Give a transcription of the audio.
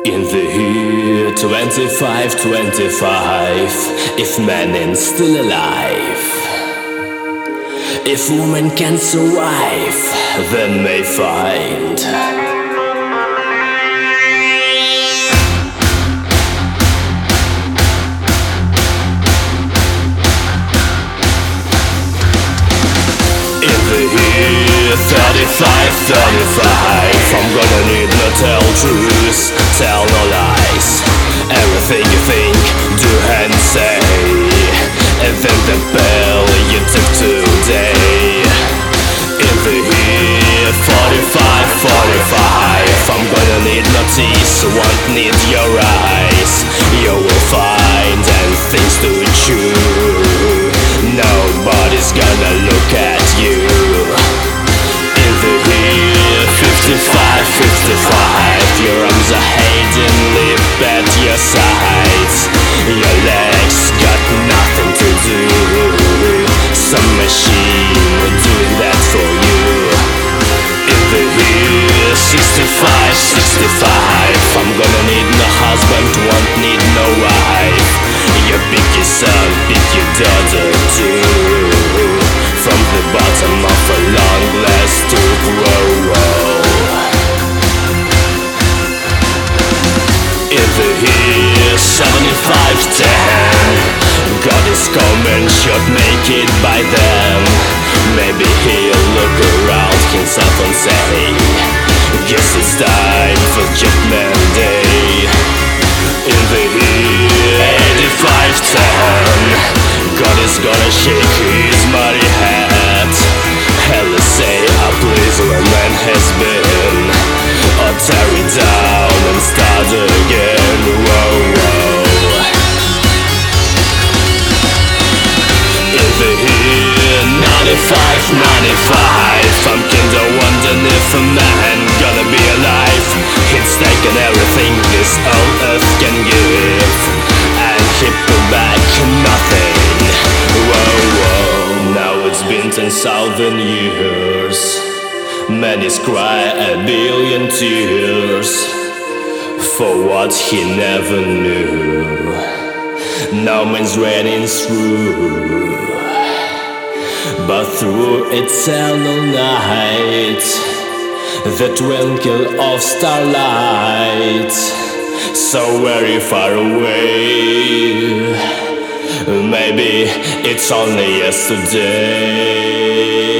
In the year 2525, if man is still alive, if woman can survive, then may find in the year 3535, I'm gonna need no tell truth, tell no lies. Everything you think, do and say, and then the bell you took today. In the year 4545, I'm gonna need no teeth, won't need your eyes. You will find and things to chew. Nobody's gonna look at you. In the year 5555, your arms are hiding, lip at your sides. Your legs got nothing to do. Some machine doing that for you. In the year 6565, I'm gonna need no husband, won't need no wife. You pick your son, pick your daughter too. From the bottom of a long glass to grow. In the year 7510, God is coming, should make it by then. Maybe he'll look around himself and say, guess it's time for Judgment Day. In the year 8510, God is gonna shake his mighty hat. Hell say a place where man has been, or tear it down and start again. Whoa, whoa. In the year 9595, I'm kinda wondering if a man gonna be alive. It's taken everything this old earth can give, and he put back nothing. Whoa, whoa. Now it's been 10,000 years. Man is cry a billion tears for what he never knew. Now man's running through, but through eternal night, the twinkle of starlight, so very far away. Maybe it's only yesterday.